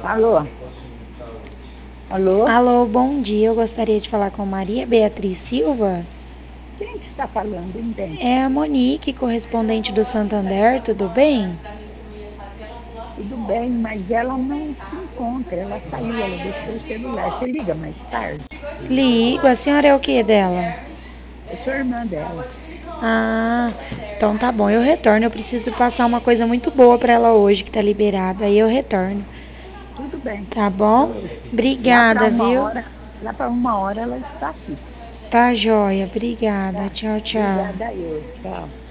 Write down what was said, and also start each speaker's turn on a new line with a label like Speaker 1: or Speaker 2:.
Speaker 1: Alô? Alô?
Speaker 2: Alô, bom dia. Eu gostaria de falar com Maria Beatriz Silva.
Speaker 1: Quem que está falando, hein, bem?
Speaker 2: É a Monique, correspondente do Santander, tudo bem?
Speaker 1: Tudo bem, mas ela não se encontra. Ela saiu, ela deixou o celular. Você liga mais tarde?
Speaker 2: Ligo, a senhora é o que dela?
Speaker 1: Eu sou irmã dela.
Speaker 2: Ah, então tá bom, eu retorno. Eu preciso passar uma coisa muito boa pra ela hoje que tá liberada. Aí eu retorno.
Speaker 1: Tudo bem.
Speaker 2: Tá bom?
Speaker 1: Eu,
Speaker 2: Obrigada, viu?
Speaker 1: lá para uma hora ela está aqui.
Speaker 2: Tá joia, obrigada.
Speaker 1: Tá?
Speaker 2: Tchau, tchau.
Speaker 1: Obrigada eu. Tchau.